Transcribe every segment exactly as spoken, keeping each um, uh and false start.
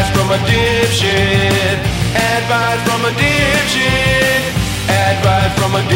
Advice from a dipshit. Advice from a dipshit. Advice from a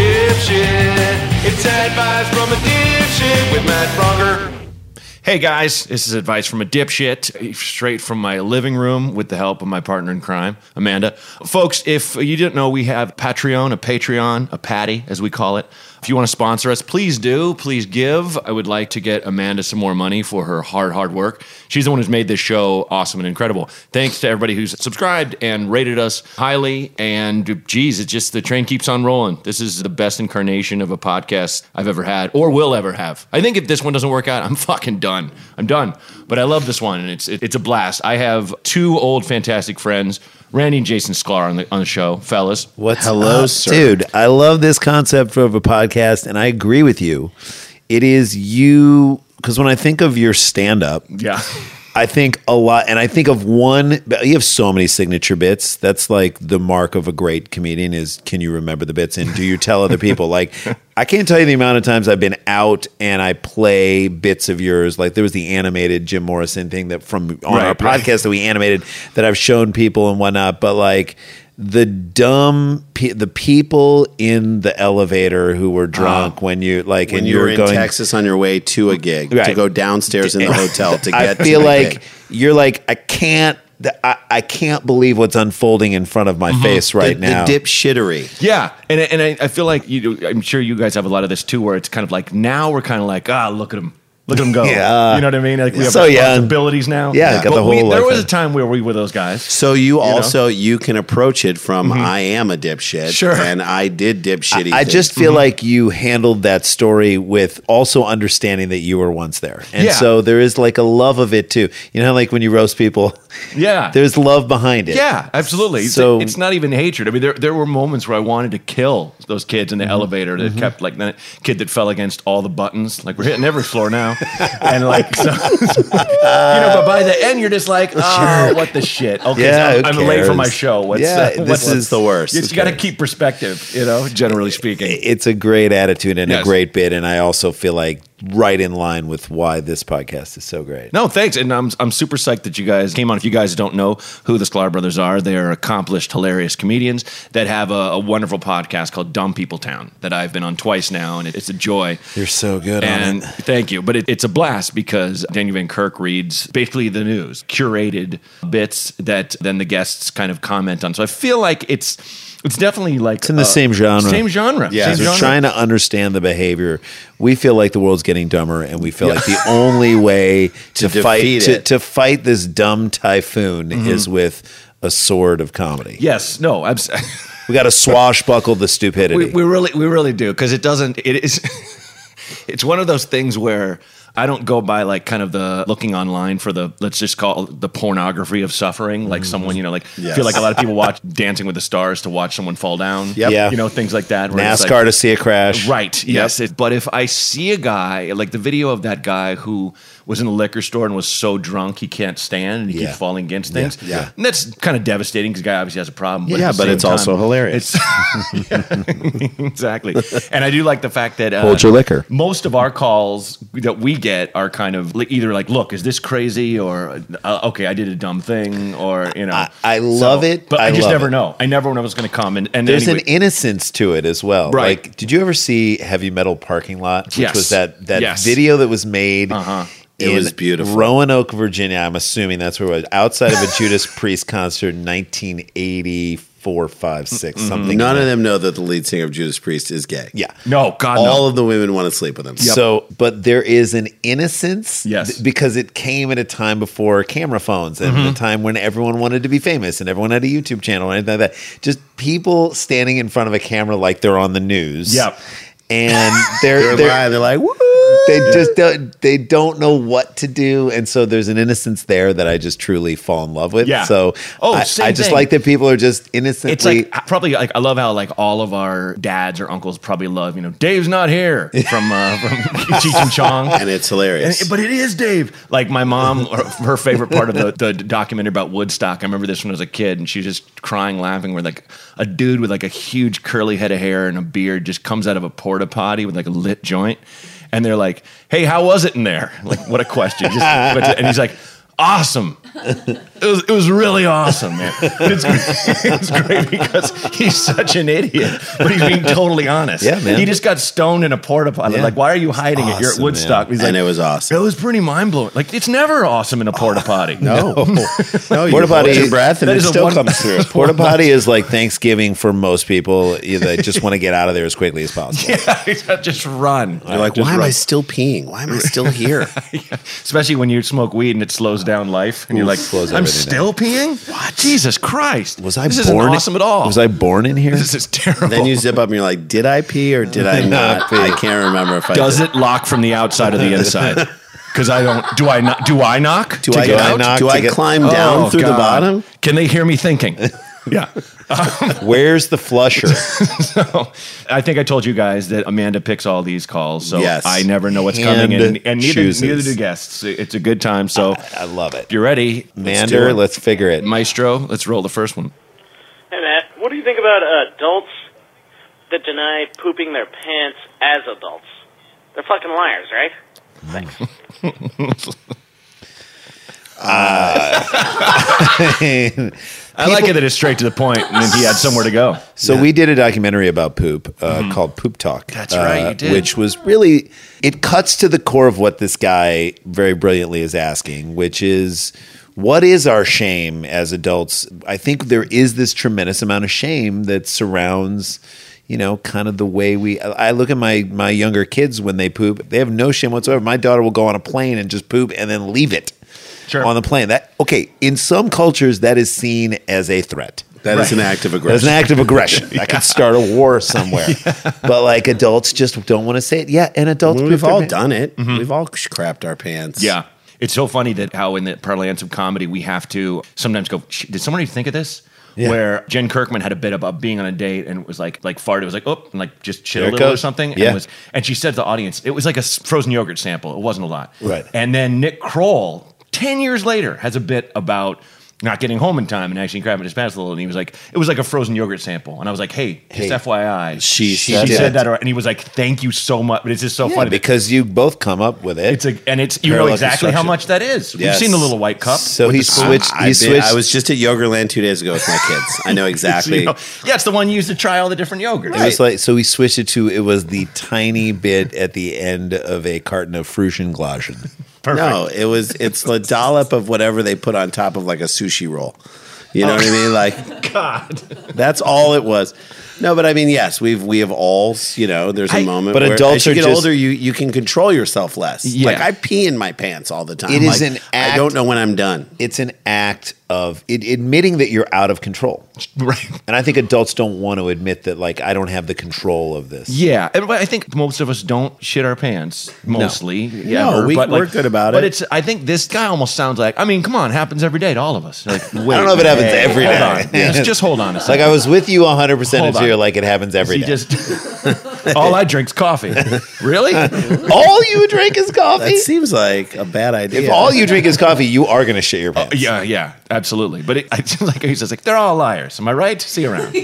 dipshit. It's advice from a dipshit with Matt Bronger. Hey guys, this is advice from a dipshit, straight from my living room with the help of my partner in crime, Amanda. Folks, if you didn't know, we have Patreon, a Patreon, a Patty, as we call it. If you want to sponsor us, please do. Please give. I would like to get Amanda some more money for her hard, hard work. She's the one who's made this show awesome and incredible. Thanks to everybody who's subscribed and rated us highly. And geez, it's just the train keeps on rolling. This is the best incarnation of a podcast I've ever had or will ever have. I think if this one doesn't work out, I'm fucking done. I'm done. But I love this one, and it's it, it's a blast. I have two old fantastic friends, Randy and Jason Sklar on the on the show, fellas. What's Hello, up, sir. dude? I love this concept of a podcast, and I agree with you. It is you, because when I think of your stand-up, Yeah. I think a lot, and I think of one, you have so many signature bits. That's like the mark of a great comedian is, can you remember the bits and do you tell other people? Like, I can't tell you the amount of times I've been out and I play bits of yours. Like there was the animated Jim Morrison thing that from on Right, our right. podcast that we animated that I've shown people and whatnot. But like the dumb, pe- the people in the elevator who were drunk when you like, When and you you were were in going, Texas on your way to a gig, Right. to go downstairs in the hotel to I get to feel the like gig. you're like, I can't, I, I can't believe what's unfolding in front of my face right the, now. The dip shittery. Yeah, and and I, I feel like you. I'm sure you guys have a lot of this too, where it's kind of like now we're kind of like, ah, look at him, look at him go. Yeah. You know what I mean? Like we have So young. responsibilities now. Yeah, got But the we- whole There life was a in. time where we were those guys. So you, also you can approach it from I am a dipshit, Sure. and I did dipshitty. I things. just feel like you handled that story with also understanding that you were once there. And Yeah. so there is like a love of it too. You know, like when you roast people, Yeah. there's love behind it. Yeah, absolutely. So- So it's not even hatred. I mean, there there were moments where I wanted to kill those kids in the elevator that kept like that kid that fell against all the buttons. Like we're hitting every floor now, and like so, you know. But by the end, you're just like, oh, what the shit? Okay, Yeah, so I'm, who I'm late for cares? my show. What's Yeah, uh, this what's, is the worst. You, got to keep perspective, you know. Generally speaking, It's a great attitude and Yes. a great bit. And I also feel like right in line with why this podcast is so great. No, thanks. And I'm I'm super psyched that you guys came on. If you guys don't know who the Sklar brothers are, they are accomplished, hilarious comedians that have a, a wonderful podcast called Dumb People Town that I've been on twice now, and it, it's a joy. You're so good And on it. thank you. But it, it's a blast because Daniel Van Kirk reads basically the news, curated bits that then the guests kind of comment on. So I feel like it's it's definitely like It's in the same genre. Same genre. Yeah, same We're genre. trying to understand the behavior. We feel like the world's getting dumber, and we feel like the only way to, To fight defeat to, it. to fight this dumb typhoon is with a sword of comedy. Yes. No. I'm, We got to swashbuckle the stupidity. we, we really we really do because it doesn't. It is. It's one of those things where I don't go by like kind of the looking online for the, let's just call it the pornography of suffering. Like someone, you know, like I Yes. feel like a lot of people watch Dancing with the Stars to watch someone fall down. Yep. Yeah. You know, things like that. where it's NASCAR like- to see a crash. Right. Yes. It, but if I see a guy, like the video of that guy who was in the liquor store and was so drunk he can't stand and he Yeah. keeps falling against things. Yeah. And that's kind of devastating because the guy obviously has a problem. Yeah, at the but same it's also time, hilarious. It's Yeah, exactly. And I do like the fact that uh, Hold your liquor. most of our calls that we get are kind of like either like, look, is this crazy? Or, uh, okay, I did a dumb thing. Or, you know. I- I love it. But I, I just love never it. know. I never know what's going to come. And, and There's anyway, an innocence to it as well. Right. Like, did you ever see Heavy Metal Parking Lot? Which Yes. was that, that Yes. video that was made Uh-huh. It in was beautiful. Roanoke, Virginia. I'm assuming that's where it was. Outside of a Judas Priest concert in nineteen eighty-four, five, six, something. None like of that. them know that the lead singer of Judas Priest is gay. Yeah. no, God, no. All of the women want to sleep with him. So, but there is an innocence, Yes. th- because it came at a time before camera phones and Mm-hmm. a time when everyone wanted to be famous and everyone had a YouTube channel and anything like that. Just people standing in front of a camera like they're on the news. Yep. And they're They're, they're, live. They're like, woo! they just don't they don't know what to do, and so there's an innocence there that I just truly fall in love with. Yeah. So Oh, I, same I just thing. like that people are just innocently. It's like probably like I love how like all of our dads or uncles probably love, you know, Dave's not here from uh, from Cheech and Chong. And it's hilarious. And- but it is Dave. Like my mom, her, her favorite part of the, the documentary about Woodstock. I remember this when I was a kid, and she was just crying, laughing. Where like a dude with like a huge curly head of hair and a beard just comes out of a porta potty with like a lit joint, and they're like, "Hey, how was it in there?" Like, what a question! Just, and he's like, "Awesome." It was it was really awesome, man. It's, it's great because he's such an idiot, but he's being totally honest. Yeah, man. He just got stoned in a porta potty. Yeah. Like, why are you hiding it? You're at Awesome, Woodstock. man. He's And like, it was awesome. It was pretty mind blowing. Like, it's never awesome in a porta potty. No. no, you Porta hold potty- your breath and that it is a still one- comes through. Porta potty is like Thanksgiving for most people that just want to get out of there as quickly as possible. Yeah, just run. You're like, Just why am run. I still peeing? Why am I still here? Yeah. Especially when you smoke weed and it slows down life, and you're like, slows "I'm everything still peeing? What? Jesus Christ! Was I this born? Isn't awesome at all? Was I born in here? This is terrible. Then you zip up and you're like, did I pee or did I not? I can't remember if I Does did. it lock from the outside or the inside? Because I don't. Do I not? Do I knock? Do to I, get do I out? knock do to I get- climb down Oh, through the God. bottom? Can they hear me thinking? Yeah. Where's the flusher? So, I think I told you guys that Amanda picks all these calls, so Yes. I never know what's Hand coming, and, and neither, chooses. neither do guests. It's a good time. So, I love it. if you're ready, let's do Mander, it. let's figure it. Maestro, let's roll the first one. Hey, Matt, what do you think about uh, adults that deny pooping their pants as adults? They're fucking liars, right? I like it that it's straight to the point, and then he had somewhere to go. So we did a documentary about poop uh, called Poop Talk. That's right, uh, you did. Which was really, it cuts to the core of what this guy very brilliantly is asking, which is, what is our shame as adults? I think there is this tremendous amount of shame that surrounds, you know, kind of the way we. I look at my my younger kids when they poop; they have no shame whatsoever. My daughter will go on a plane and just poop and then leave it Sure. on the plane. That okay? In some cultures, that is seen as a threat. That is an act of That's aggression. an act of aggression. That could start a war somewhere. But like adults just don't want to say it. Yeah, and adults We've poop their all pants. done it. We've all crapped our pants. Yeah. It's so funny that how in the parlance of comedy we have to sometimes go, "Sh- did somebody think of this? Yeah. Where Jen Kirkman had a bit about being on a date and it was like like farted. It was like, oh, and like just shit There a it little or goes. something. Yeah. And, was, and she said to the audience, it was like a s- frozen yogurt sample. It wasn't a lot. Right. And then Nick Kroll, ten years later, has a bit about not getting home in time and actually crapping his pants a little. And he was like, it was like a frozen yogurt sample. And I was like, hey, just Hey, F Y I. she she said said it. that. And he was like, thank you so much. But it's just so Yeah, funny. because you both come up with it. It's a, and it's you know Parallel exactly how construction. much that is. We've Yes. seen the little white cup. So with he the spoon. switched- I've He been- switched- I was just at Yogurtland two days ago with my kids. I know exactly. You know, yeah, it's the one you used to try all the different yogurts. It was like so we switched it to it was the tiny bit at the end of a carton of Fruschenglaschen. No, it was. It's the dollop of whatever they put on top of like a sushi roll. You know what I mean? Like God. that's all it was. No, but I mean, yes, we've we have all. You know, there's a I- moment. but where adults as you are get just- older, you you can control yourself less. Yeah. Like I pee in my pants all the time. It is Like, an I act- don't know when I'm done. It's an act of it, admitting that you're out of control. Right. And I think adults don't want to admit that like I don't have the control of this. Yeah, and I think most of us don't shit our pants. Mostly, No, ever, we- but we're like- good about But it. it's. I think this guy almost sounds like. I mean, come on, it happens every day to all of us. Like, wait, I don't know if it happens hey, every hold day. on. Just, just hold on a Like second. I was with you one hundred percent Hold until on. you're like it happens every He day. just. all I drink's coffee. Really? all you drink is coffee? That seems like a bad idea. If all you drink is coffee, you are going to shit your pants. Yeah, yeah, absolutely. But it, I just like he says, like they're all liars. Am I right? See you around.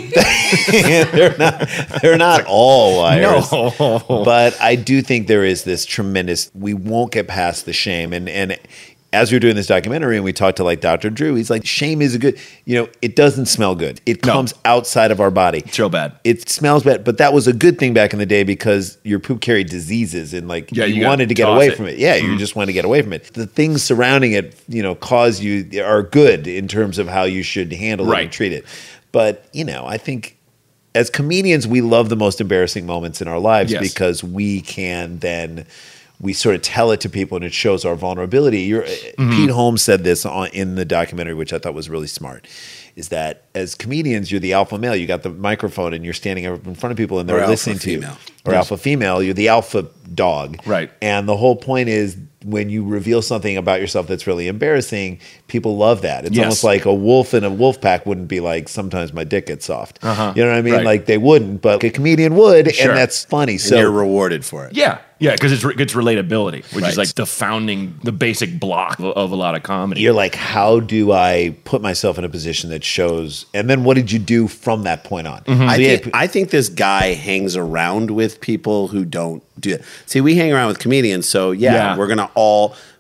they're not. They're not all liars. No. But I do think there is this tremendous. We won't get past the shame, and and as we were doing this documentary, and we talked to like Doctor Drew, he's like, shame is a good. You know, it doesn't smell good. It No. comes outside of our body. It's real bad. It smells bad, but that was a good thing back in the day because your poop carried diseases, and like Yeah, you, you gotta wanted to get toss away it. from it. Yeah, you just want to get away from it. The things surrounding it, you know, cause you are good in terms of how you should handle it Right. and treat it. But you know, I think as comedians, we love the most embarrassing moments in our lives Yes. because we can then we sort of tell it to people and it shows our vulnerability. You're, Mm-hmm. Pete Holmes said this on, in the documentary, which I thought was really smart, is that as comedians, you're the alpha male. You got the microphone and you're standing up in front of people and Or they're alpha listening to female. you. Or alpha female, you're the alpha dog. Right. And the whole point is when you reveal something about yourself that's really embarrassing, people love that. It's Yes. almost like a wolf in a wolf pack wouldn't be like, sometimes my dick gets soft. Uh-huh. You know what I mean? Right. Like they wouldn't, but a comedian would, Sure. and that's funny. and So you're rewarded for it. Yeah, yeah, because it's it's relatability, which Right. is like the founding, the basic block of, of a lot of comedy. you're like, how do I put myself in a position that shows? And then what did you do from that point on? Mm-hmm. So I yeah, think I think this guy hangs around with people who don't do it. See, we hang around with comedians, so yeah, Yeah. we're gonna all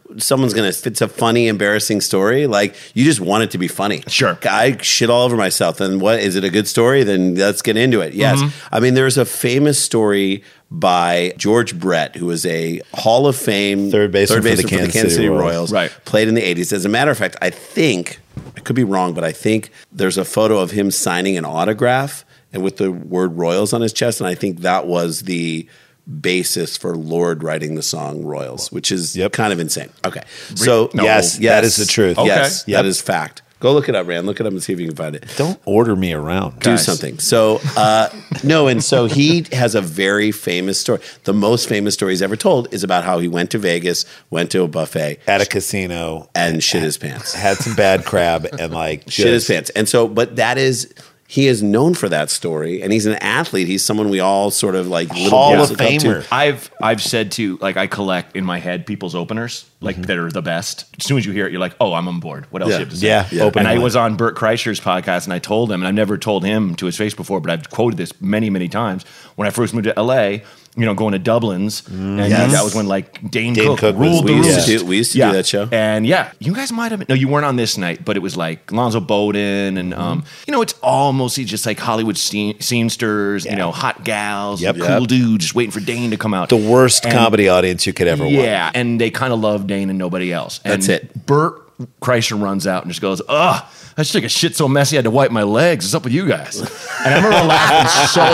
someone's gonna, if it's a funny, embarrassing story, like you just want it to be funny. Sure. I shit all over myself. Then what, is it a good story? Then let's get into it. Yes. Mm-hmm. I mean, there's a famous story by George Brett, who was a Hall of Fame Third baseman for the for Kansas Kansas City City Royals. Royals. Right. Played in the eighties. As a matter of fact, I think, I could be wrong, but I think there's a photo of him signing an autograph and with the word Royals on his chest. And I think that was the basis for Lord writing the song Royals, which is Yep. kind of insane. Okay. So, No. Yes, yes, that is the truth. Yes, Okay. that Yep. is fact. Go look it up, Rand. Look it up and see if you can find it. Don't order me around. Do Guys. something. So, uh, no, and so he has a very famous story. The most famous story he's ever told is about how he went to Vegas, went to a buffet, At a casino, and shit his pants. had some bad crab, and like Shit his just- pants. And so, but that is, he is known for that story, and he's an athlete. He's someone we all sort of like little Hall boys of look up to. Famer. I've I've said to like I collect in my head people's openers like that are the best. As soon as you hear it, you're like, oh, I'm on board. What else Yeah. do you have to say? Yeah, yeah. open And I mind. was on Burt Kreischer's podcast, and I told him, and I've never told him to his face before, but I've quoted this many many times. When I first moved to L A, you know, going to Dublin's, and Yes. that was when like Dane, Dane Cook, Cook was- ruled We the used, roost. to do, we used to Yeah. do that show. And yeah, you guys might have, no, you weren't on this night, but it was like Lonzo Bowden and, um, Mm-hmm. you know, it's all mostly just like Hollywood scene, scenesters, you know, hot gals, Yep. cool Yep. dudes just waiting for Dane to come out. the worst And- comedy audience you could ever watch. Yeah, and they kind of love Dane and nobody else. And That's it. Burt Kreischer runs out and just goes, ugh, I just took a shit so messy I had to wipe my legs. What's up with you guys? And I remember laughing so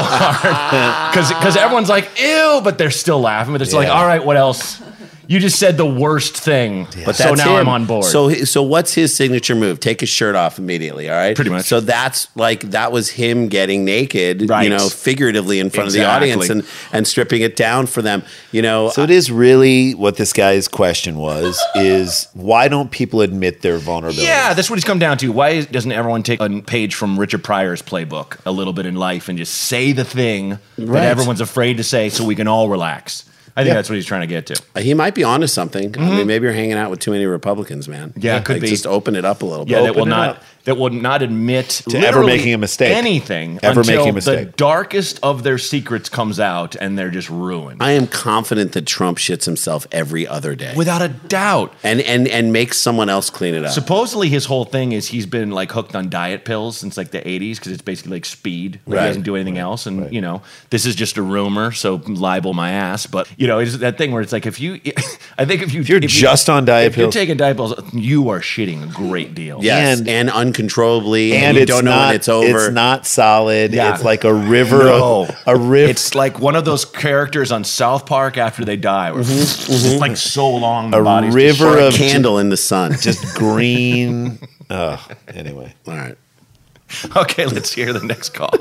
hard because everyone's like, ew, but they're still laughing. But it's like, Yeah. all right, what else? You just said the worst thing, But so that's now him. I'm on board. So, so what's his signature move? Take his shirt off immediately. All right, Pretty much. So that's like that was him getting naked, Right. you know, figuratively in front Exactly. of the audience and and stripping it down for them. You know, So it is really what this guy's question was: is why don't people admit their vulnerability? yeah, that's what he's come down to. Why doesn't everyone take a page from Richard Pryor's playbook, A Little Bit in Life, and just say the thing Right. that everyone's afraid to say so we can all relax? I think Yeah. that's what he's trying to get to. he might be onto something. I mean, maybe you're hanging out with too many Republicans, man. Mm-hmm. Yeah, it could Like, be. Just open it up a little Yeah, bit. that will Open it not up. that will not admit To ever literally making a mistake. anything Ever until making a the mistake. darkest of their secrets comes out and they're just ruined. I am confident that Trump shits himself every other day, Without a doubt. and and and makes someone else clean it up. Supposedly his whole thing is he's been like hooked on diet pills since like the eighties because it's basically like speed. Like, Right. He doesn't do anything else, and you know this is just a rumor, so libel my ass. But you know it's that thing where it's like if you, I think if you if you're just on diet if you're pills- taking diet pills, you are shitting a great deal. Yes, and, And- uncontrollably, and, and you it's don't know not. when it's over. It's not solid. Yeah. It's like a river. No. Of, a river. It's like one of those characters on South Park after they die, where it's like so long the A body's river or a of candle in the sun. just green. Oh, anyway. All right. Okay, let's hear the next call.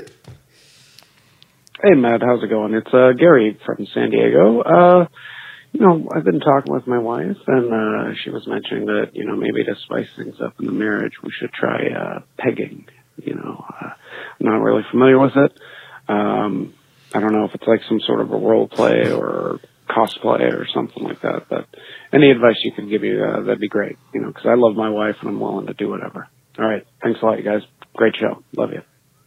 Hey, Matt, how's it going? It's uh, Gary from San Diego. Uh, you know, I've been talking with my wife, and uh, she was mentioning that, you know, maybe to spice things up in the marriage, we should try uh, pegging. You know, uh, I'm not really familiar with it. Um, I don't know if it's like some sort of a role play or cosplay or something like that, but any advice you could give me, uh, that'd be great, you know, because I love my wife and I'm willing to do whatever. All right. Thanks a lot, you guys. Great show. Love you.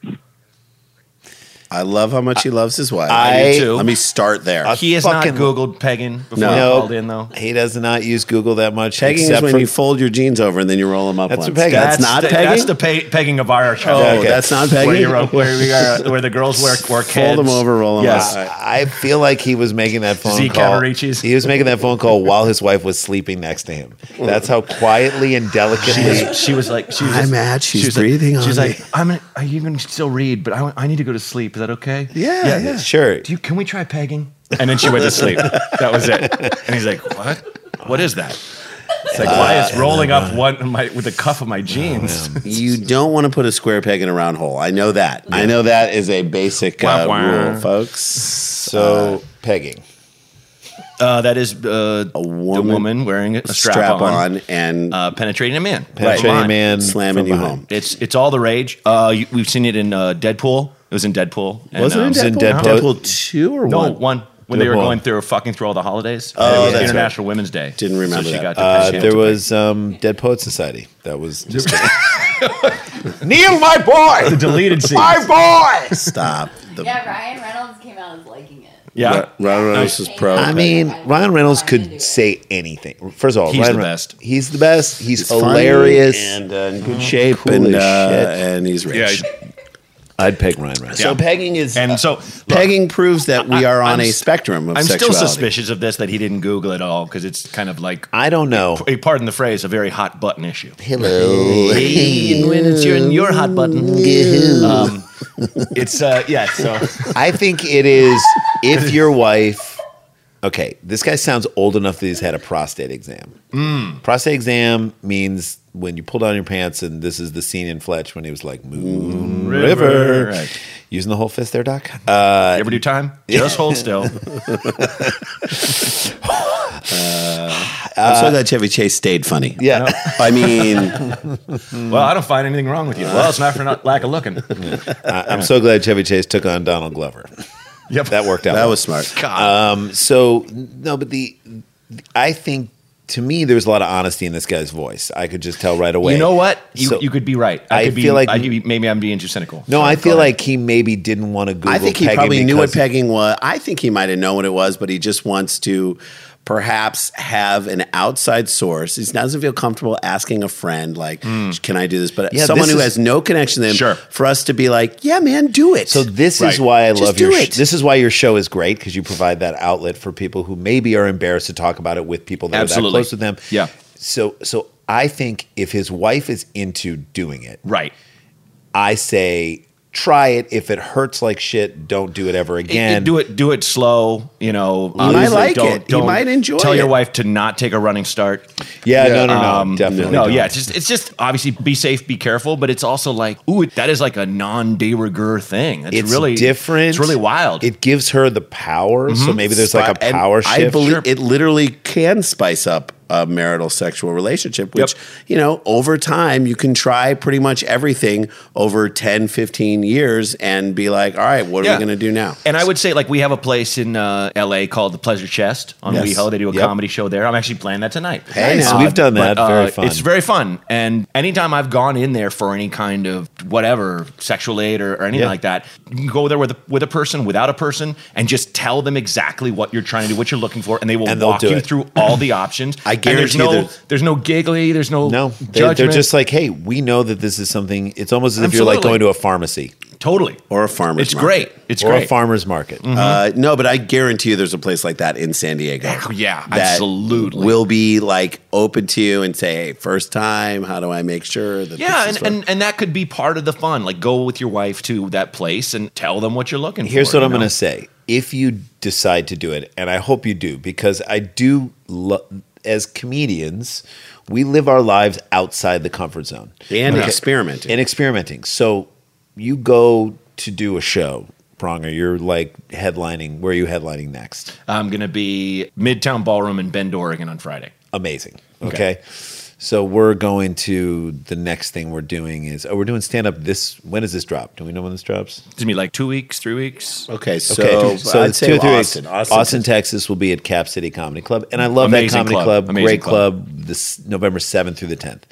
I love how much he loves his wife. I- do too. Let me start there. I He has fucking- not Googled pegging before No. he No. called in, though. He does not use Google that much. Pegging is except when for, you fold your jeans over and then you roll them up That's once. what pegging- That's, not the, pegging? That's the pe- pegging of our show. Oh, Okay. that's not pegging? Where, you're, where, we are, where the girls wear, wear Fold kids. them over, roll them Yes. up. I feel like he was making that phone Zeke call. Cavaricci's. He was making that phone call while his wife was sleeping next to him. That's how quietly and delicately. She was like, she was Hi, just- Matt. She's she was breathing like, on She's me. like, I'm gonna, I even still read, but I, I need to go to sleep. Is that okay? Yeah, yeah. Sure. Do you, can we try pegging? And then she went to sleep. That was it. And he's like, what? What is that? It's like, why is rolling up one my, with the cuff of my jeans? You don't want to put a square peg in a round hole. I know that. I know that is a basic uh, Wah, wah. rule, folks. So pegging. Uh, that is uh, A the woman, woman wearing a strap, strap on, on and uh, penetrating a man. Penetrating Right. a man. slamming from you behind. home. It's it's all the rage. Uh, you, we've seen it in uh, Deadpool. It was in Deadpool. And, Was it in um, was in Deadpool? Deadpool. Deadpool two or No, one? one. When they were Deadpool. going through fucking through all the holidays. Oh, It was that's International Women's Day. Didn't remember so she that. Got to Uh, she got there to was um, Dead Poet Society. That was just Neil, my boy, the deleted scene. my boy. Stop. The- Yeah, Ryan Reynolds came out as liking it. Yeah. Ryan Reynolds is pro. I mean, Ryan Reynolds could say anything. First of all, He's Ryan the Re- best. He's the best. He's, He's funny hilarious. and uh, in good shape, Cool and as uh, shit. and he's rich. Yeah, I'd peg Ryan Reynolds. So Yeah. pegging is And so, look, pegging proves that we I- are on I'm a s- spectrum of I'm still sexuality. suspicious of this that he didn't Google it all because it's kind of like, I don't know. a, pardon the phrase, a very hot button issue. Hello. Hey, when it's your, your hot button. Um, it's, uh, yeah, so. I think it is if your wife. Okay, this guy sounds old enough that he's had a prostate exam. Mm. Prostate exam means when you pull down your pants, and this is the scene in Fletch when he was like, Moon River. River. Right. Using the whole fist there, Doc? Uh, You ever do time? Just hold still. I'm sorry that Chevy Chase stayed funny. yeah. I mean, Well, I don't find anything wrong with you. Well, it's not for not lack of looking. I, I'm so glad Chevy Chase took on Donald Glover. Yep. That worked out. that well. was smart. Um, so no, but the I think to me there's a lot of honesty in this guy's voice. I could just tell right away. You know what? You, So- you could be right. I, I could be, feel like- I could be, maybe I'm being too cynical. No, Sorry, I go feel ahead. like he maybe didn't want to Google. I think he pegging probably knew what because- pegging was. I think he might have known what it was, but he just wants to perhaps have an outside source. He doesn't feel comfortable asking a friend, like, can I do this? But Yeah, someone this who is- has no connection to him, Sure. for us to be like, yeah, man, do it. So this Right. is why I Just love do your. it. Sh- this is why your show is great because you provide that outlet for people who maybe are embarrassed to talk about it with people that are that Absolutely. close with them. Yeah. So so I think if his wife is into doing it, Right. I say try it. If it hurts like shit, don't do it ever again. do it. Do it slow. You know, might obviously like don't, it. He Don't might enjoy Tell your it. wife to not take a running start. Yeah, no, no, no, Um, definitely. No, don't. yeah. It's just, it's just obviously be safe, be careful, but it's also like, ooh, that is like a non-de rigueur thing. It's, It's really different. It's really wild. It gives her the power. So maybe there's like a And power I shift. believe Sure. it literally can spice up a marital sexual relationship, which, Yep. you know, over time you can try pretty much everything over ten, fifteen years and be like, all right, what are Yeah. we going to do now? And I would say, like, we have a place in uh, L A called the Pleasure Chest on Yes. WeHo. They do a Yep. comedy show there. I'm actually playing that tonight. Hey, Nice. now. We've done that. But, Very uh, fun. It's very fun. And anytime I've gone in there for any kind of whatever, sexual aid or, or anything Yeah. like that, you can go there with a, with a person, without a person, and just tell them exactly what you're trying to do, what you're looking for, and they will And they'll walk do you it. through all the options. I And there's guarantee no, there's- there's no giggly, there's no, No, they, judgment. they're just like, hey, we know that this is something. It's almost as if you're like Absolutely. going to a pharmacy totally. Or a farmer's It's market. great. It's or great. a farmer's market. Uh, no, but I guarantee you there's a place like that in San Diego. Yeah, that absolutely. Will be like open to you and say, hey, first time, how do I make sure that Yeah, this is and, and, and that could be part of the fun. Like, go with your wife to that place and tell them what you're looking Here's for. what you I'm know? going to say. If you decide to do it, and I hope you do, because I do, lo- as comedians, we live our lives outside the comfort zone. and Okay. experimenting. And experimenting. So you go to do a show, Pronger, you're like headlining. Where are you headlining next? I'm going to be Midtown Ballroom in Bend, Oregon on Friday. Amazing. Okay. Okay. So we're going to the next thing we're doing is oh we're doing stand up this when does this drop? Do we know when this drops? It's going to be like two weeks, three weeks. okay, so, Okay, so I'd it's say two or three Austin. weeks. Austin, Austin, Texas will be at Cap City Comedy Club, and I love Amazing that comedy club. club. Amazing Great club. club. This November seventh through the tenth.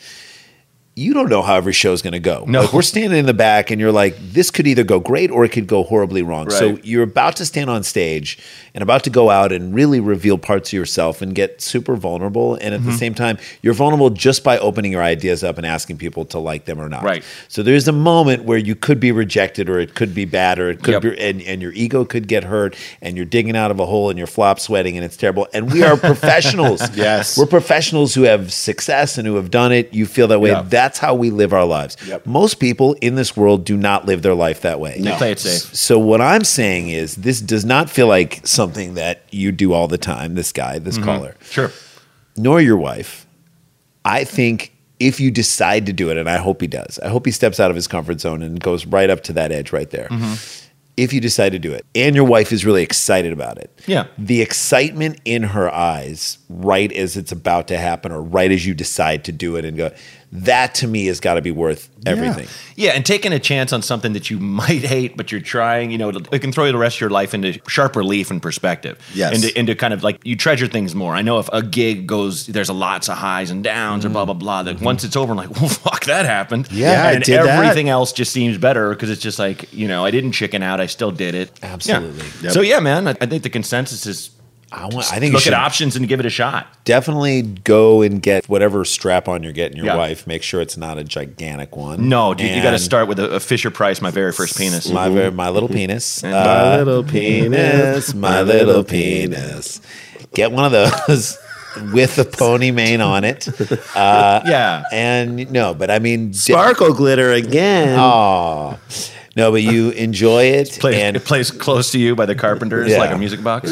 You don't know how every show's going to go. No. Like we're standing in the back, and you're like, this could either go great or it could go horribly wrong. So Right. you're about to stand on stage and about to go out and really reveal parts of yourself and get super vulnerable. And at Mm-hmm. the same time, you're vulnerable just by opening your ideas up and asking people to like them or not. Right. So there's a moment where you could be rejected, or it could be bad, or it could Yep. be, and, and your ego could get hurt, and you're digging out of a hole and you're flop sweating, and it's terrible. And we are professionals. Yes. We're professionals who have success and who have done it. You feel that way. Yeah. That's how we live our lives. Yep. Most people in this world do not live their life that way. They play it safe. So what I'm saying is this does not feel like something that you do all the time, this guy, this Mm-hmm. caller, Sure. nor your wife. I think if you decide to do it, and I hope he does, I hope he steps out of his comfort zone and goes right up to that edge right there. Mm-hmm. If you decide to do it, and your wife is really excited about it, Yeah. the excitement in her eyes, right as it's about to happen, or right as you decide to do it and go, That to me has got to be worth everything. Yeah, and taking a chance on something that you might hate, but you're trying, you know, it can throw the rest of your life into sharp relief and perspective. Yes. Into, into kind of like, you treasure things more. I know if a gig goes, there's lots of highs and downs or blah, blah, blah, that once it's over, I'm like, well, fuck, that happened. Yeah, I and did that. everything else just seems better because it's just like, you know, I didn't chicken out, I still did it. Absolutely. Yeah. So, yeah, man, I, I think the consensus is I want. I think you look should at options and give it a shot. definitely go and get whatever strap on you're getting your Yeah. wife. Make sure it's not a gigantic one. No, dude, you got to And start with a, a Fisher Price, my very first penis. My, ver- my little penis. And Uh, My little penis, my little penis. Get one of those with the pony mane on it. Uh, Yeah. And no, but I mean, de- Sparkle glitter again. Aw. No, but you enjoy it. Plays, and it plays Close to You by the Carpenters, Yeah. like a music box.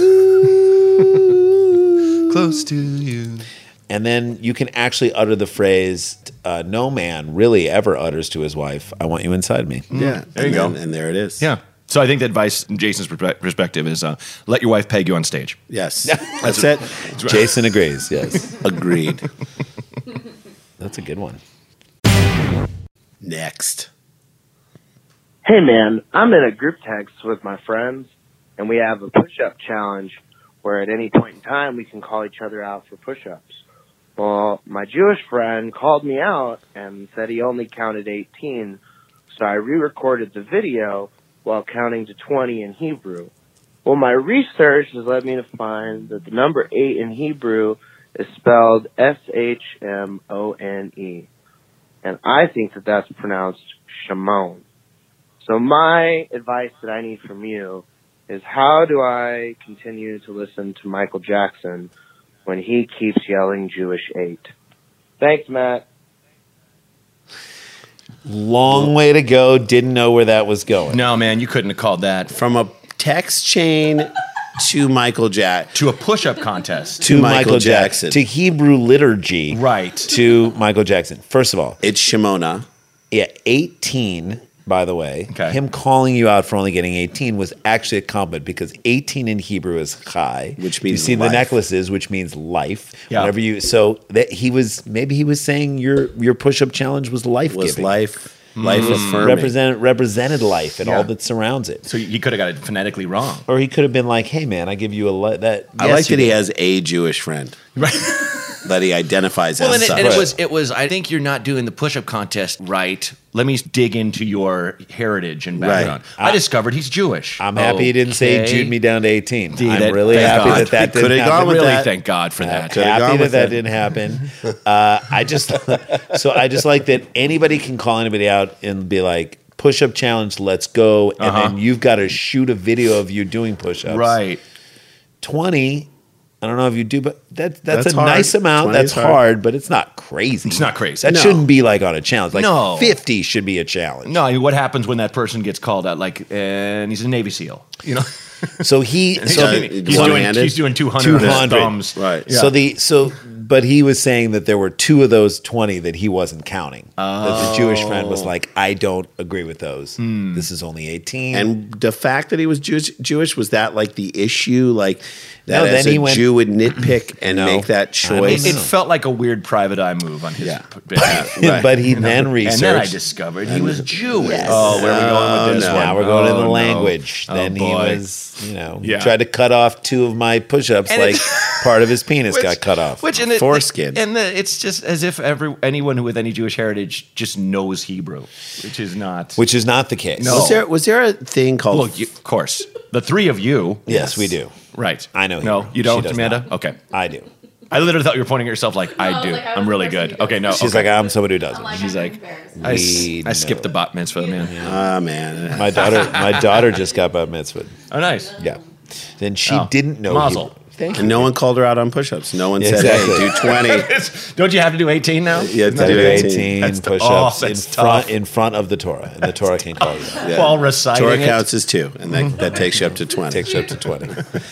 Close to you. And then you can actually utter the phrase, uh, no man really ever utters to his wife, I want you inside me. Yeah, There and you go. then- And there it is. Yeah. So I think the advice from Jason's perspe- perspective is uh, let your wife peg you on stage. Yes. That's it. Jason agrees, yes. Agreed. That's a good one. Next. Hey man, I'm in a group text with my friends, and we have a push-up challenge where at any point in time we can call each other out for push-ups. Well, my Jewish friend called me out and said he only counted eighteen, so I re-recorded the video while counting to twenty in Hebrew. Well, my research has led me to find that the number eight in Hebrew is spelled S H M O N E, and I think that that's pronounced Shimon. So my advice that I need from you is, how do I continue to listen to Michael Jackson when he keeps yelling Jewish eight? Thanks, Matt. Long way to go. Didn't know where that was going. No, man, you couldn't have called that. From a text chain to Michael Jack. To a push-up contest. To to Michael, Michael Jackson. Jackson. To Hebrew liturgy. Right. To Michael Jackson. First of all, It's Shimona. yeah, eighteen, by the way. Okay. Him calling you out for only getting eighteen was actually a compliment because eighteen in Hebrew is chai. Which means you see life. the necklaces, which means life. Yeah. Whenever you so that he was maybe he was saying your your push-up challenge was life Was giving. life life affirming. Represent, represented life and Yeah. all that surrounds it. So you could have got it phonetically wrong. Or he could have been like, "Hey, man, I give you a li- that." I yes, like you that he did. has a Jewish friend. Right. That he identifies Well, as and, it, such. and it was, it was, I think you're not doing the push-up contest right. Let me dig into your heritage and background. Right. I discovered he's Jewish. I'm happy he didn't say Okay. Jude me down to eighteen. Dude, I'm that- really thank happy God. that that He didn't coulda happen. gone with Really, that. thank God for that. Could've Happy gone that with that it. didn't happen. Uh, I just so I just like that anybody can call anybody out and be like, push-up challenge, let's go, and Uh-huh. then you've got to shoot a video of you doing push-ups. Right. twenty. I don't know if you do, but that, that's, That's a hard. nice amount. twenty That's is hard. hard, but it's not crazy. It's not crazy. That No. shouldn't be like on a challenge. Like No. fifty should be a challenge. No, I mean, what happens when that person gets called out? Like, and he's a Navy SEAL. You know, So he he's, so doing, he's he's, doing, one-handed? he's doing two hundred two hundred thumbs. Right. Yeah. So the so but he was saying that there were two of those twenty that he wasn't counting. That the Jewish friend was like, I don't agree with those. Hmm. This is only eighteen. And the fact that he was Jewish, Jewish was that like the issue, like that No, as then a he went- Jew would nitpick and No. make that I don't choice. it, it felt like a weird private eye move on his Yeah. p- behalf. Right. but he then And researched. then I discovered he was Jewish. Oh, where are we going with this no. one? now we're going Oh, to the no. language. Oh, then he boy. was, you know, Yeah. tried to cut off two of my push-ups, And like it- part of his penis Which- got cut off. Which and it, Foreskin. and the, it's just as if every anyone with any Jewish heritage just knows Hebrew, which is not. Which is not the case. No. Was there was there a thing called Look, you, of course, the three of you. Yes, we do. Right. I know No, Hebrew. you She don't, does Amanda. not. Okay. I do. I literally thought you were pointing at yourself like No, I I was do. like, I was I'm the really person good. who does Okay, no. it. She's okay. like, I'm somebody who does I'm it. like, She's I'm like, embarrassed. I, s- We I skipped know. the bat mitzvah, man. Ah man. My daughter, my daughter just got bat mitzvah. Oh, nice. Yeah. Then she Oh. didn't know. Mazel. Hebrew. Thank And no one called her out on push-ups. No one Exactly. said, "Hey, do twenty." Don't you have to do eighteen now? Yeah, Do to do eighteen, eighteen. That's t- push-ups oh, in that's front tough. in front of the Torah, and the Torah can call you. out. Yeah. While reciting Torah it. counts as two, and that, that takes you up to twenty. Takes you up to twenty.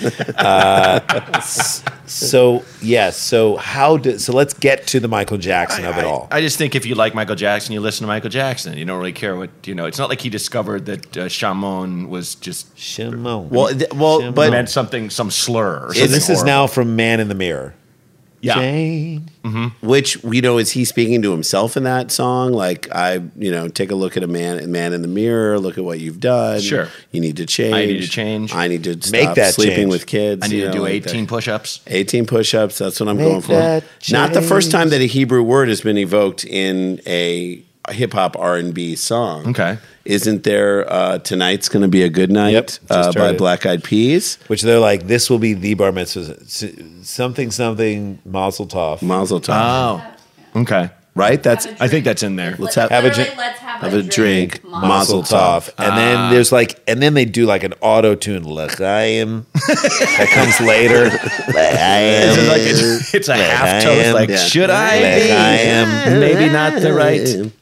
Uh, s- so yes. So how did? So let's get to the Michael Jackson of it all. I just think if you like Michael Jackson, you listen to Michael Jackson. You don't really care what you know. It's not like he discovered that uh, Shamon was just Shimon. Well, th- well, Shimon. but meant something, some slur. Or So something this is horrible. now from Man in the Mirror. Yeah. Jane. Which, you know, is he speaking to himself in that song? Like, I, you know, take a look at a man, a man in the mirror. Look at what you've done. Sure. You need to change. I need to change. I need to stop Make that sleeping change. with kids. I need you to know, do like eighteen that. push-ups. eighteen push-ups. That's what I'm Make going for. that Not the first change. time that a Hebrew word has been evoked in a hip hop R and B song. Okay. Isn't there uh, Tonight's Gonna Be a Good Night Yep, just uh, heard by it. Black Eyed Peas? Which they're like, this will be the bar mitzvah. S- Something, something, Mazel Tov. Mazel Tov. Oh, okay. Right? That's I think that's in there. Let's have- Have a Literally, drink- let's have, have a a drink. drink. Mazel Tov. And Ah. then there's like, and then they do like an auto tune, L'chaim. That comes later. This is like it's, it's a half toast. L'chaim. Like, Yeah. should I L'chaim. be? Maybe not the right.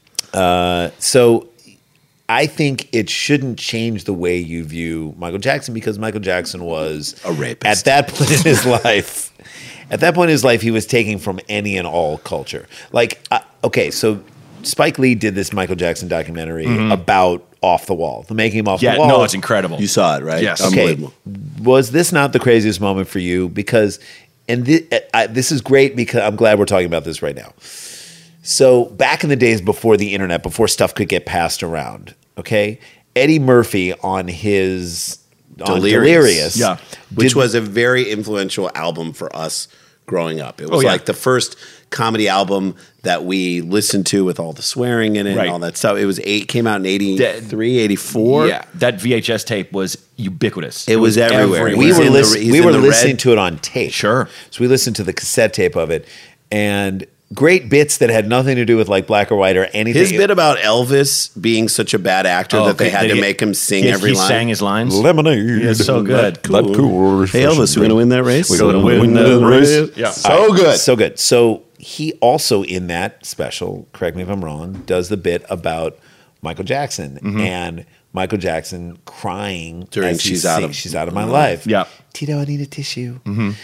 So I think it shouldn't change the way you view Michael Jackson because Michael Jackson was A rapist. At that point in his life, at that point in his life, he was taking from any and all culture. Like, uh, okay, so Spike Lee did this Michael Jackson documentary about Off the Wall, the making him Off Yeah, the Wall. no, it's incredible. You saw it, right? Yes. Okay, Unbelievable. was this not the craziest moment for you? Because, and thi- I, this is great because I'm glad we're talking about this right now. So back in the days before the internet, before stuff could get passed around, okay, Eddie Murphy on his on Delirious. Delirious, Yeah. Which did- was a very influential album for us growing up. It was Oh, yeah. like the first comedy album that we listened to with all the swearing in it Right. and all that stuff. It was eight came out in eighty-three, eighty-four. Yeah, that V H S tape was ubiquitous. It was everywhere. everywhere. we He's were in the- listen- he's we in were the listening red- to it on tape. Sure. So we listened to the cassette tape of it, and great bits that had nothing to do with like black or white or anything. His bit about Elvis being such a bad actor Oh, that they okay. had Did to he- make him sing he, every he line. sang his lines. Lemonade. Yeah, it's so good. That cool. Hey Elvis, we're gonna win that race. We're gonna win that race. Yeah. So good. So good. So he also in that special, correct me if I'm wrong, does the bit about Michael Jackson and Michael Jackson crying During as he She's Out sings, of- She's Out of My Life. Yeah. Tito, I need a tissue.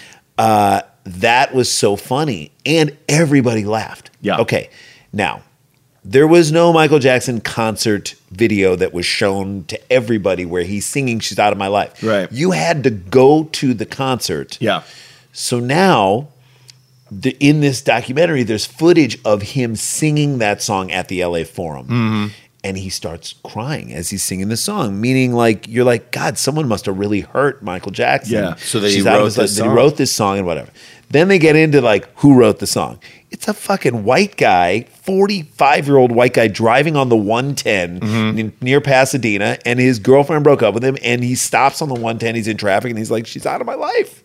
Uh, that was so funny, and everybody laughed. Yeah. Okay. Now, there was no Michael Jackson concert video that was shown to everybody where he's singing She's Out of My Life. Right. You had to go to the concert. Yeah. So now, the, in this documentary, there's footage of him singing that song at the L A Forum. Mm-hmm. And he starts crying as he's singing the song, meaning like, you're like, God, someone must have really hurt Michael Jackson. Yeah. So that he She's out of wrote his life, this that he song. wrote this song and whatever. Then they get into like, who wrote the song? It's a fucking white guy, forty-five-year-old white guy driving on the one ten Mm-hmm. in, near Pasadena, and his girlfriend broke up with him, and he stops on the one ten, he's in traffic, and he's like, she's out of my life.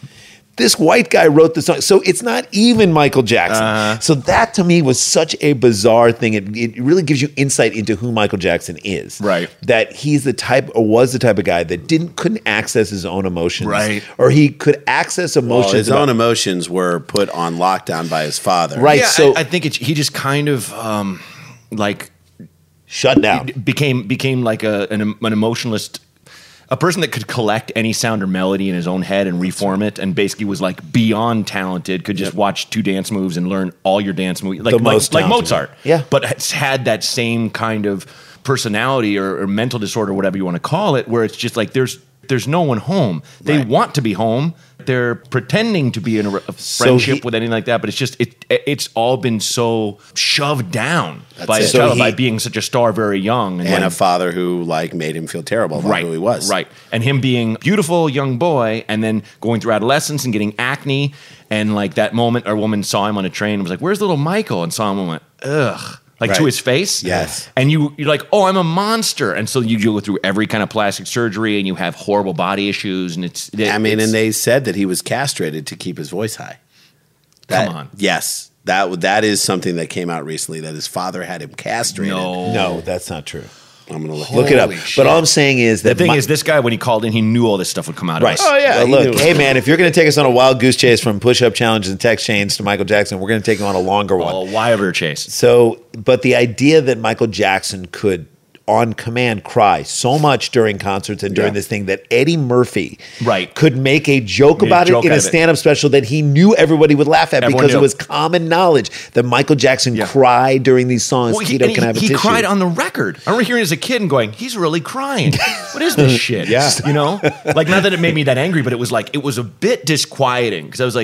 This white guy wrote the song. So it's not even Michael Jackson. Uh-huh. So that to me was such a bizarre thing. It, it really gives you insight into who Michael Jackson is. Right. That he's the type or was the type of guy that didn't couldn't access his own emotions. Right. Or he could access emotions. Well, his about- own emotions were put on lockdown by his father. Right. Yeah, so I, I think it's, he just kind of um, like shut down. became became like a an, an emotionalist, a person that could collect any sound or melody in his own head and reform it, and basically was like beyond talented. Could just watch two dance moves and learn all your dance moves, like The like, most like talented. Mozart. Yeah. but it's had that same kind of personality or, or mental disorder, whatever you want to call it, where it's just like there's there's no one home. They Right. want to be home. They're pretending to be in a, a So friendship he- with anything like that, but it's just it it's all been so shoved down by it. his So child he- by being such a star very young And like- a father who like made him feel terrible about who he was. Right. And him being a beautiful young boy and then going through adolescence and getting acne. And like that moment, a woman saw him on a train and was like, where's little Michael? And saw him and went, ugh. Like to Right. his face. Yes. And you, you're like, oh, I'm a monster. And so you go through every kind of plastic surgery and you have horrible body issues. And it's, it, I mean, it's- and they said that he was castrated to keep his voice high. That- Come on. Yes. That that is something that came out recently that his father had him castrated. no. No, that's not true. I'm going to look, Look it up. Holy shit. But all I'm saying is The that thing my- is, this guy, when he called in, he knew all this stuff would come out Right. of us. Oh, yeah, Well, he look, knew. hey man, if you're going to take us on a wild goose chase from push-up challenges and text chains to Michael Jackson, we're going to take you on a longer one. Oh, why ever chase? So, but the idea that Michael Jackson could, on command, cry so much during concerts and during Yeah. this thing that Eddie Murphy Right. could make a joke Made a about joke it in out a of it. stand-up special that he knew everybody would laugh at Everyone because knew. it was common knowledge that Michael Jackson Yeah. cried during these songs. Well, he, Tito and can he, have a he tissue. cried on the record. I remember hearing as a kid and going, he's really crying. What is this shit? Yeah. You know? Like, not that it made me that angry, but it was like, it was a bit disquieting because I was like,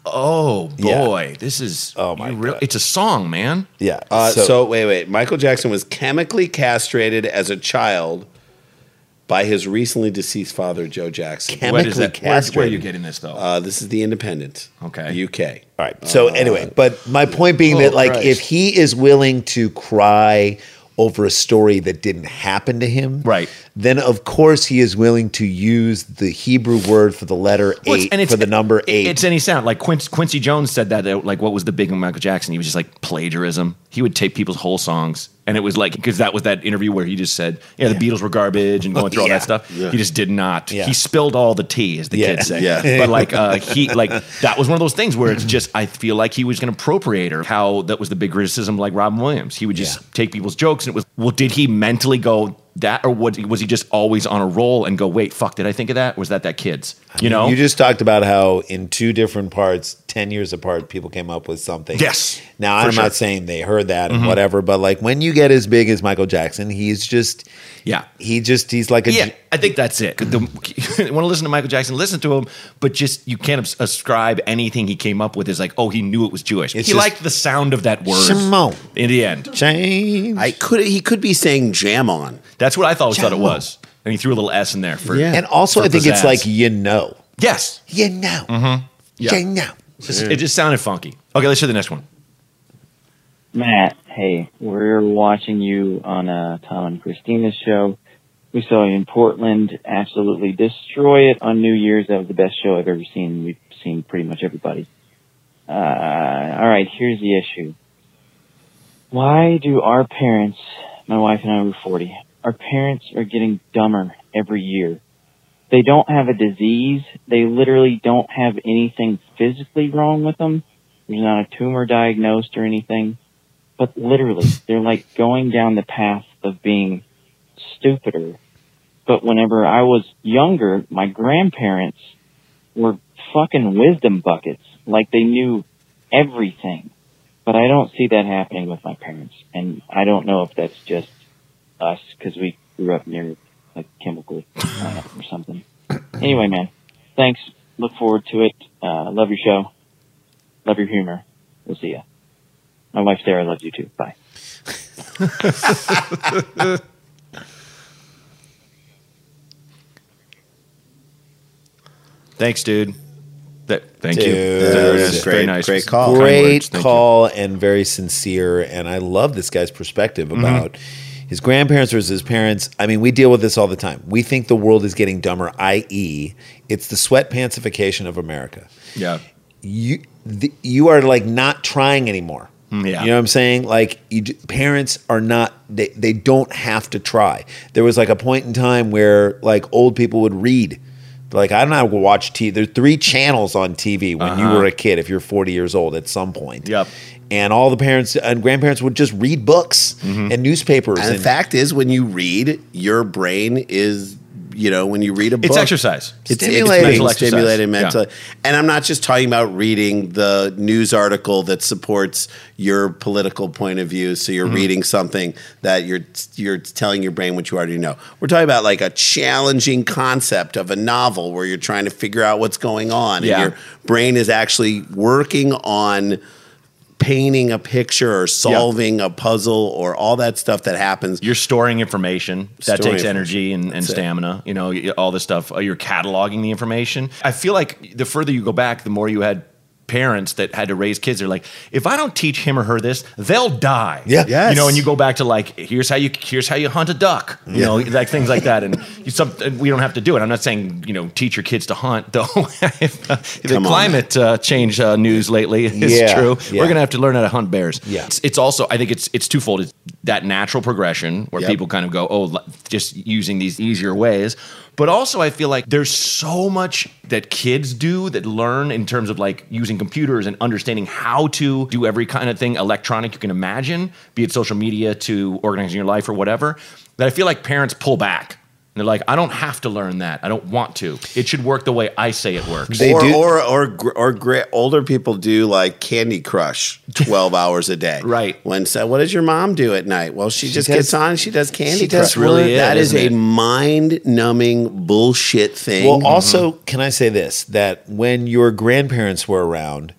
Oh Yeah. boy, this is Oh, my you real- God. It's a song, man. Yeah. Uh, so, wait, wait. Michael Jackson was chemically castrated as a child by his recently deceased father, Joe Jackson. Chem- What is Chemically that? Where, where are castrated. you getting this though? Uh, this is the Independent. Okay. U K. All right. So anyway, but my point being oh, that like Christ. if he is willing to cry over a story that didn't happen to him, Right. then of course he is willing to use the Hebrew word for the letter Well, it's- eight for the number it- eight. It's any sound. Like Quincy, Quincy Jones said that. uh, Like, what was the big one with Michael Jackson? He was just like plagiarism. He would take people's whole songs, and it was like because that was that interview where he just said, "Yeah, the Beatles were garbage," and going through all Yeah. that stuff. He just did not. Yeah. He spilled all the tea, as the Yeah. kids say. Yeah. But like, uh, he like that was one of those things where it's just I feel like he was going to appropriate her. How that was the big criticism, like Robin Williams. He would just Yeah. take people's jokes, and it was well, did he mentally go? That or was, was he just always on a roll and go, wait, fuck, did I think of that? Or was that that kid's? You know? You just talked about how in two different parts, ten years apart, people came up with something. Yes, Now, for I'm sure. not saying they heard that and whatever, but like when you get as big as Michael Jackson, he's just, Yeah. he just, he's like a, Yeah, I think that's it. The, you want to listen to Michael Jackson, listen to him, but just you can't as- ascribe anything he came up with as like, oh, he knew it was Jewish. It's he just- liked the sound of that word. Shimon. In the end, change. I could he could be saying jam on. that's what I thought, thought it Jam was, and he threw a little S in there for. Yeah. And also, for I think it's pizzazz. like, you know, yes, you know, Yeah. you know. Just- it just sounded funky. Okay, let's hear the next one. Matt, hey, we're watching you on uh, Tom and Christina's show. We saw you in Portland, absolutely destroy it on New Year's. That was the best show I've ever seen. We've seen pretty much everybody. Uh, all right, here's the issue. Why do our parents, my wife and I were forty, our parents are getting dumber every year. They don't have a disease. They literally don't have anything physically wrong with them. There's not a tumor diagnosed or anything. But literally, they're like going down the path of being stupider. But whenever I was younger, my grandparents were fucking wisdom buckets. Like they knew everything. But I don't see that happening with my parents. And I don't know if that's just us because we grew up near a chemical plant or something. Anyway, man, thanks. Look forward to it. Uh, love your show. Love your humor. We'll see ya. My wife Sarah loves you too. Bye. Thanks, dude. That, thank Dude, you. that Very was nice. great. Very nice. Great call. Kind Great words. Thank you. call and very sincere. And I love this guy's perspective about his grandparents versus his parents. I mean, we deal with this all the time. We think the world is getting dumber, that is, it's the sweatpantsification of America. Yeah. You the, you are like not trying anymore. Mm, yeah. You know what I'm saying? Like you, d- parents are not they, they don't have to try. There was like a point in time where like old people would read. Like I don't know how to watch T V. There's three channels on T V when you Uh-huh. were a kid. If you're forty years old, at some point. Yep. And all the parents and grandparents would just read books and newspapers. And the fact is, when you read, your brain is, you know, when you read a book, It's exercise. It's Stimulating. It's Mental stimulated exercise. mentally. And I'm not just talking about reading the news article that supports your political point of view. So Mm-hmm. you're reading something that you're you're telling your brain what you already know. We're talking about like a challenging concept of a novel where you're trying to figure out what's going on, Yeah. and your brain is actually working on painting a picture or solving a puzzle or all that stuff that happens. You're storing information that Storing takes energy and, and That's it. stamina. You know, y- all this stuff. Uh, You're cataloging the information. I feel like the further you go back, the more you had parents that had to raise kids. They're like, if I don't teach him or her this, they'll die. Yeah. Yes. You know, and you go back to like, here's how you here's how you hunt a duck. You know, like things like that. And you, some, and we don't have to do it. I'm not saying you know teach your kids to hunt. Though if, uh, the Come on. climate uh, change uh, news lately is Yeah, true, yeah. we're gonna have to learn how to hunt bears. Yeah. It's, it's also I think it's it's twofold. It's that natural progression where Yep. people kind of go, oh, l- just using these easier ways. But also, I feel like there's so much that kids do that learn in terms of like using computers and understanding how to do every kind of thing electronic you can imagine, be it social media to organizing your life or whatever, that I feel like parents pull back. And they're like, I don't have to learn that. I don't want to. It should work the way I say it works. They or, do- or or gr- or gra- older people do like Candy Crush twelve hours a day. Right. When so, what does your mom do at night? Well, she, just does- gets on and she does Candy she Crush. does really it, that is isn't a it? mind numbing bullshit thing. Well, also, can I say this? That when your grandparents were around,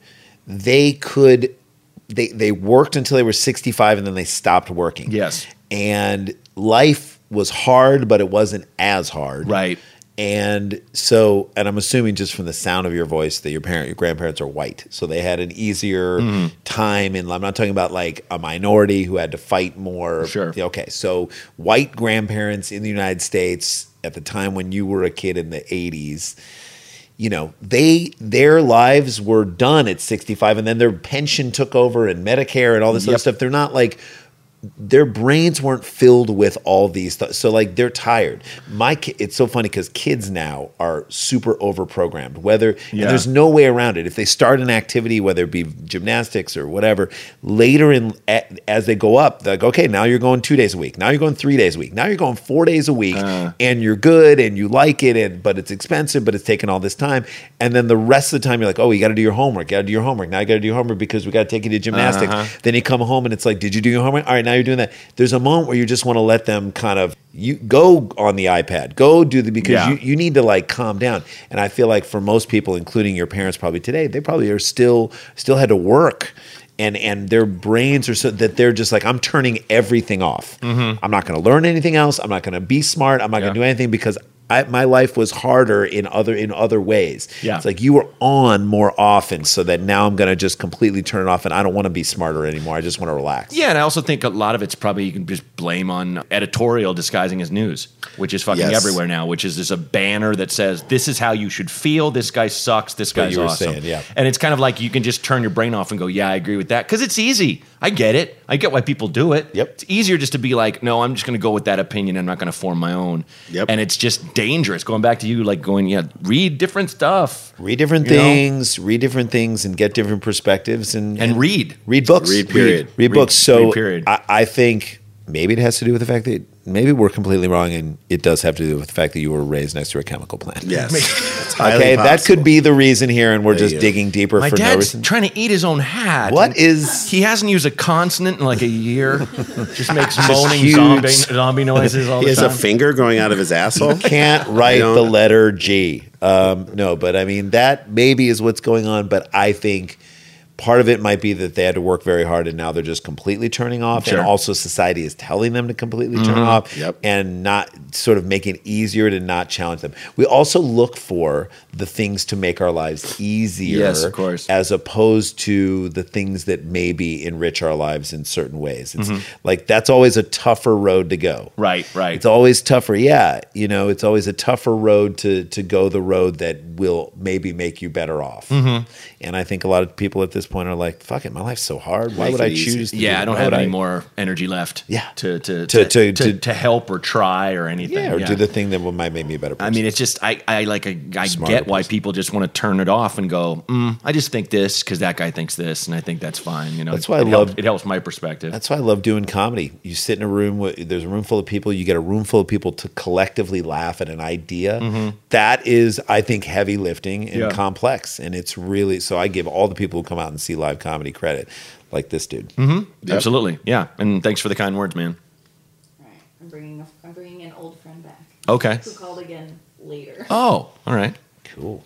they could they they worked until they were sixty-five and then they stopped working. Yes. And life was hard, but it wasn't as hard. Right. And so, and I'm assuming just from the sound of your voice that your parent, your grandparents are white, so they had an easier Mm-hmm. time. And I'm not talking about like a minority who had to fight more. Sure. Okay, so white grandparents in the United States at the time when you were a kid in the eighties, you know, they their lives were done at sixty-five, and then their pension took over and Medicare and all this Yep. other stuff. They're not like. Their brains weren't filled with all these th- so like they're tired. My ki- it's so funny because kids now are super over programmed, whether Yeah. and there's no way around it. If they start an activity, whether it be gymnastics or whatever, later in a, as they go up, they're like, okay, now you're going two days a week, now you're going three days a week, now you're going four days a week, Uh. and you're good and you like it, and but it's expensive, but it's taking all this time, and then the rest of the time you're like, oh, you got to do your homework, got to do your homework, now you got to do your homework because we got to take you to gymnastics. Uh-huh. Then you come home and it's like, did you do your homework? All right, now you're doing that. There's a moment where you just want to let them kind of you go on the iPad, go do the because Yeah. you, you need to like calm down. And I feel like for most people, including your parents, probably today, they probably are still still had to work. And and their brains are so that they're just like, I'm turning everything off. I'm not going to learn anything else. I'm not going to be smart. I'm not going Yeah. to do anything because I, my life was harder in other in other ways. Yeah. It's like you were on more often, so that now I'm going to just completely turn it off, and I don't want to be smarter anymore. I just want to relax. Yeah, and I also think a lot of it's probably you can just blame on editorial disguising as news, which is fucking Yes. everywhere now, which is just a banner that says, this is how you should feel, this guy sucks, this what guy's you were awesome. saying, yeah. And it's kind of like you can just turn your brain off and go, yeah, I agree with that, because it's easy. I get it. I get why people do it. Yep. It's easier just to be like, no, I'm just going to go with that opinion. I'm not going to form my own. Yep. And it's just dangerous. Going back to you, like going, yeah, read different stuff. Read different You know? things, read different things, and get different perspectives, and And read. read books, Read, period. read, read Read- books. So read, period. I, I think maybe it has to do with the fact that maybe we're completely wrong, and it does have to do with the fact that you were raised next to a chemical plant. Yes. It's highly Okay, that possible. could be the reason here, and we're There just you go. digging deeper My for no dad's reason. trying to eat his own hat. What is- He hasn't used a consonant in like a year. Just makes Just moaning huge. zombie, zombie noises all He the has time. a finger growing out of his asshole. Can't write You don't- the letter G. Um, no, but I mean that maybe is what's going on. But I think part of it might be that they had to work very hard, and now they're just completely turning off. Sure. And also, society is telling them to completely turn off, Yep. and not sort of making it easier to not challenge them. We also look for the things to make our lives easier, Yes, of course. as opposed to the things that maybe enrich our lives in certain ways. It's like that's always a tougher road to go. Right, right. It's always tougher. Yeah. You know, it's always a tougher road to to go the road that will maybe make you better off. Mm-hmm. And I think a lot of people at this point are like, fuck it, my life's so hard. Why Make would it I easy. choose to do yeah, that? I don't Why have would any I- more energy left. Yeah. to to To- to to- to, to- to help or try or anything. Yeah, or do the thing that will might make me a better person. I mean, it's just I, I like I, I Smarter get why person. people just want to turn it off and go. Mm, I just think this because that guy thinks this, and I think that's fine. You know, That's it, why I it love- helps, it helps my perspective. That's why I love doing comedy. You sit in a room, with, there's a room full of people, you get a room full of people to collectively laugh at an idea. That is, I think, heavy lifting and Mm-hmm. Yeah. complex. And it's really, so I give all the people who come out and see live comedy credit, like this dude. Absolutely, yeah. And thanks for the kind words, man. Right. I'm bringing a, I'm bringing an old friend back. Okay. Who called again later. Oh, all right. Cool.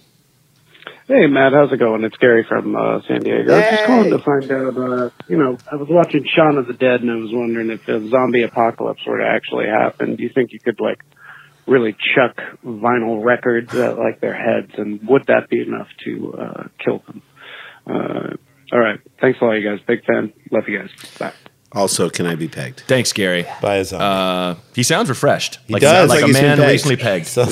Hey, Matt, how's it going? It's Gary from uh, San Diego. I was just calling to find out, uh, you know, I was watching Shaun of the Dead, and I was wondering if a zombie apocalypse were to actually happen, do you think you could, like, really chuck vinyl records at, like, their heads, and would that be enough to uh, kill them? Uh, all right. Thanks a lot, you guys. Big fan. Love you guys. Bye. Also, can I be pegged? Thanks, Gary. By his own. Uh, he sounds refreshed. He like, does. like, Like a he's been man pegged. recently pegged. So,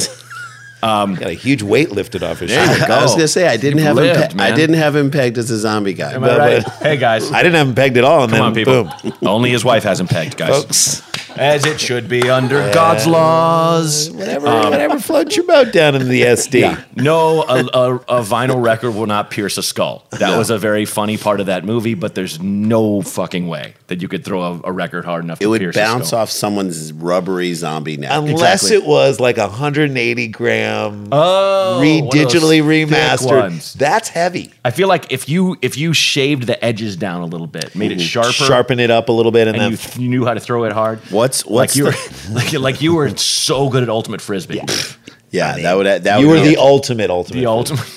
got a huge weight lifted off his There you shoulder. go. I was gonna say I didn't You've have lived, him. Pe- I man. didn't have him pegged as a zombie guy. Am I But- right? but- Hey, guys. I didn't have him pegged at all, and Come then on, people. boom. Only his wife has him pegged, guys. Folks, As it should be under God's laws. whatever, whatever floats your boat down in the S D. No, a, a, a vinyl record will not pierce a skull. That was a very funny part of that movie, but there's no fucking way that you could throw a, a record hard enough It to would pierce bounce a skull. off someone's rubbery zombie neck. Unless Exactly. it was like one hundred eighty gram Oh, re- one of those digitally thick remastered. ones. That's heavy. I feel like if you if you shaved the edges down a little bit, made it sharper, Sharpen it up a little bit, and, and then you, you knew how to throw it hard. What's Like what's you the, were like, like you were so good at ultimate frisbee. yeah, that would that you would were be the ultimate, ultimate. The ultimate.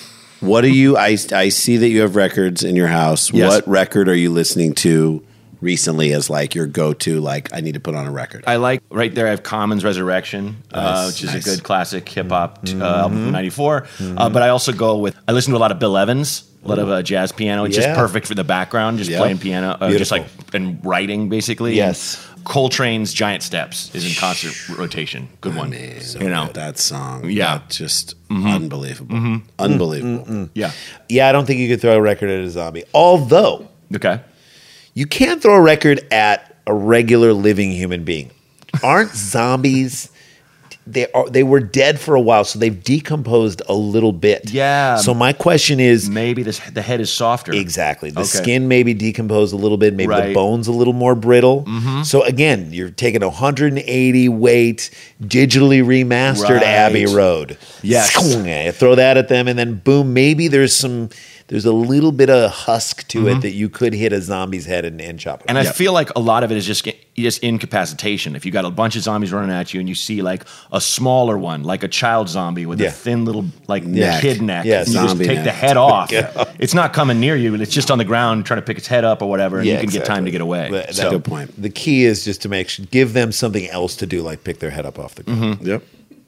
What are you? I I see that you have records in your house. Yes. What record are you listening to recently as like your go-to? Like I need to put on a record. I like right there. I have Common's Resurrection, uh, Nice, which is nice. a good classic hip hop uh, album from ninety-four. Uh, but I also go with. I listen to a lot of Bill Evans, a lot of uh, jazz piano. It's Yeah. just perfect for the background, just Yeah. playing piano, uh, just Beautiful. like and writing basically. Yes. Coltrane's Giant Steps is in concert rotation. Good one. You know. that song. Yeah. that just unbelievable. Unbelievable. Yeah. Yeah, I don't think you could throw a record at a zombie. Although Okay. you can throw a record at a regular living human being. Aren't zombies? They are. They were dead for a while, so they've decomposed a little bit. Yeah. So my question is, Maybe this, the head is softer. exactly, the Okay. skin maybe decomposed a little bit. Maybe the Right. bones a little more brittle. So again, you're taking a one hundred eighty weight, digitally remastered Right. Abbey Road. Yes. Throw that at them, and then boom, maybe there's some. There's a little bit of husk to it that you could hit a zombie's head and, and chop it. And I off. feel like a lot of it is just just incapacitation. If you got a bunch of zombies running at you, and you see like a smaller one, like a child zombie with Yeah. a thin little like Neck. kid neck, Yeah, and you just zombie take neck. the head off. Yeah. It's not coming near you; it's just on the ground trying to pick its head up or whatever, and Yeah, you can get time exactly. to get away. But that- So- Good point. The key is just to make sure, give them something else to do, like pick their head up off the ground. Yep.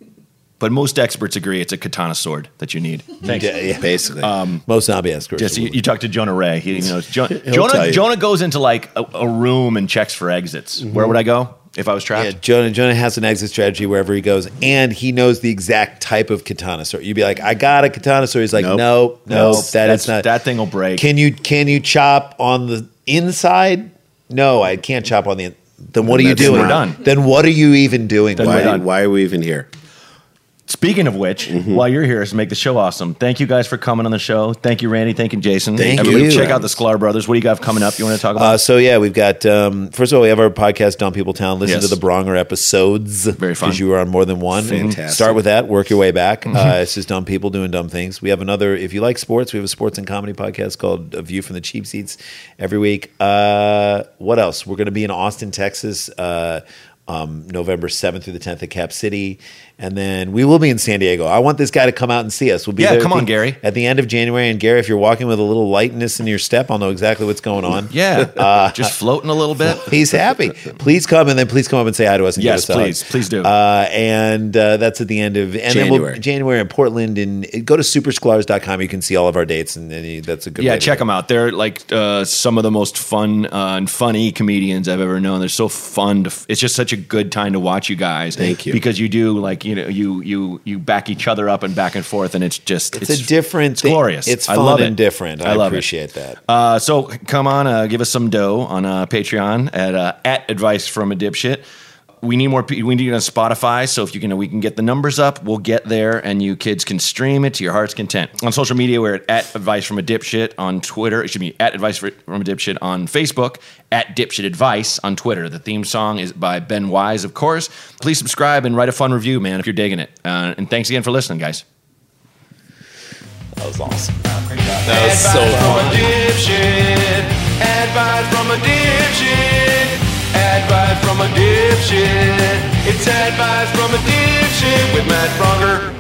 but most experts agree it's a katana sword that you need. Thanks. Yeah, yeah. Basically. Most zombie experts. Just you, you talk to Jonah Ray. He, you know, jo- tell Jonah. you. Jonah goes into like a, a room and checks for exits. Where would I go if I was trapped? Yeah, Jonah, Jonah has an exit strategy wherever he goes, and he knows the exact type of katana sword. You'd be like, "I got a katana sword." He's like, Nope. "Nope, nope, Nope, that is that's- not." that thing will break. Can you can you chop on the inside? No, I can't chop on the. In- then what are you That's doing? we're done. Then what are you even doing? Then Why- we're why, done. why are we even here? Speaking of which, while you're here, is to make the show awesome. Thank you guys for coming on the show. Thank you, Randy. Thank you, Jason. Thank Everybody you. check out the Sklar Brothers. What do you got coming up? You want to talk Uh, about? so yeah, we've got um, first of all, we have our podcast, Dumb People Town. Listen Yes. to the Bronger episodes, Very fun. because you were on more than one. Fantastic. Start with that, work your way back. Uh, it's just dumb people doing dumb things. We have another. If you like sports, we have a sports and comedy podcast called A View from the Cheap Seats every week. Uh, what else? We're going to be in Austin, Texas. Uh, Um, November seventh through the tenth at Cap City. And then we will be in San Diego. I want this guy to come out and see us. We'll be Yeah, there come at on, the- Gary. At the end of January. And Gary, if you're walking with a little lightness in your step, I'll know exactly what's going on. yeah, Uh, just floating a little bit. He's happy. Please come, and then please come up and say hi to us. And Yes, give us a hug. please. Please do. Uh, and uh, that's at the end of and then we'll, January. January in Portland. And go to super sklars dot com. You can see all of our dates, and, and you- that's a good. Yeah, way to check go. them out. They're like uh, some of the most fun uh, and funny comedians I've ever known. They're so fun. To f- it's just such a good time to watch you guys. Thank you. because you do like you know you you you back each other up and back and forth, and it's just It's, a different. It's thing. glorious. It's I fun love and it. different. I, I love it. appreciate that. Uh, so come on, uh, give us some dough on uh, Patreon at uh, at Advice from a Dipshit. We need more. pe- We need it on Spotify. So if you can, we can get the numbers up. We'll get there, and you kids can stream it to your heart's content. On social media, we're at, at Advice from a Dipshit on Twitter. It should be at Advice from a Dipshit on Facebook. At Dipshit Advice on Twitter. The theme song is by Ben Wise, of course. Please subscribe and write a fun review, man, if you're digging it. Uh, and thanks again for listening, guys. That was awesome. Advice from a dipshit. Advice from a dipshit. Advice from a dipshit. It's advice from a dipshit with Matt Bronger.